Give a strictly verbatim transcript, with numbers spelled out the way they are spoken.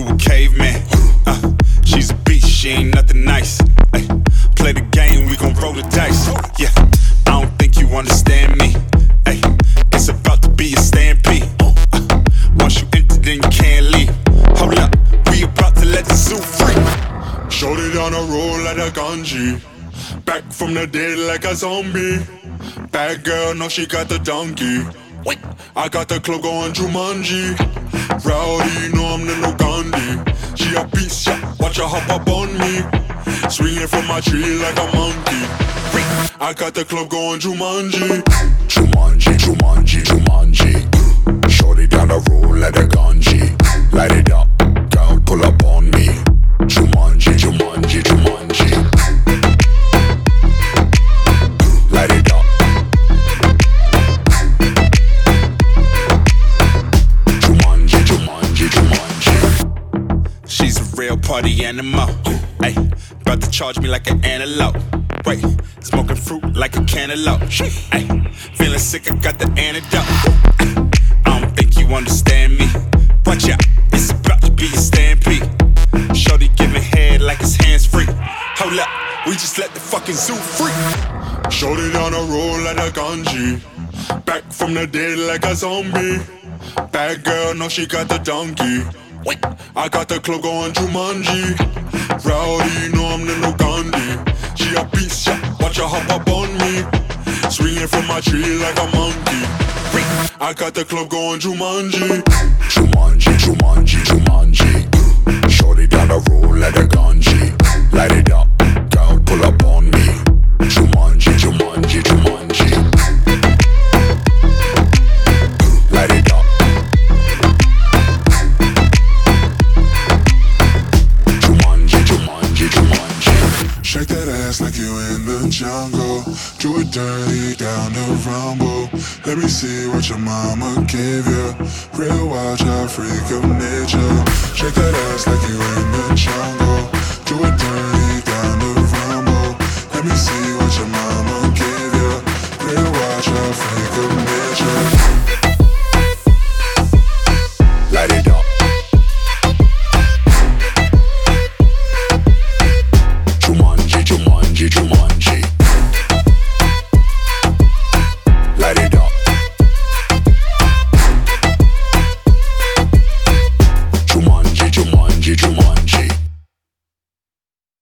a caveman. Uh, she's a beast, she ain't nothing nice. Ay, play the game, we gon' roll the dice. Yeah, I don't think you understand me. Ay, it's about to be a stampede. Uh, once you enter, then you can't leave. Hold up, we about to let the zoo free. Shorty down the road like a ganji. Back from the dead like a zombie. Bad girl, know she got the donkey. Wait, I got the club going Jumanji. Rowdy, know I'm the no Gandhi. She a beast, yeah, watch her hop up on me. Swinging from my tree like a monkey. Wait, I got the club going Jumanji. Jumanji, Jumanji, Jumanji. Shorty down the road like a ganji. Light it up, girl, pull up on me. Jumanji, Jumanji, Jumanji. Light it up. Jumanji, Jumanji, Jumanji. She's a real party animal. Ay, about to charge me like an antelope. Wait, smoking fruit like a cantaloupe. Ay, feeling sick, I got the antidote. Ay, I don't think you understand me. Watch out, it's about to be a stampede. Shorty giving head like his hands free. Hold up, we just let the fucking zoo free. Shorty down the road like a ganji. Back from the dead like a zombie. Bad girl, know she got the donkey. Wait, I got the club going Jumanji. Rowdy, know I'm the no Gandhi. She a beast, yeah, watch her hop up on me. Swinging from my tree like a monkey. Wait, I got the club going Jumanji. Jumanji, Jumanji, Jumanji. Shorty down the road like a ganji. Light it up, girl, pull up on me. Jumanji, Jumanji, Jumanji. Light it up. Jumanji, Jumanji, Jumanji. Shake that ass like you in the jungle. Do it dirty down the rumble. Let me see what your mama gave you. Real wild child, freak of nature. Shake that ass like you in the jungle. Do it dirty down the rumble. Let me see what your mama gave you. Real wild child, freak of nature. Light it up. Jumanji, Jumanji, Jumanji. Light it up. Jumanji, Jumanji, Jumanji.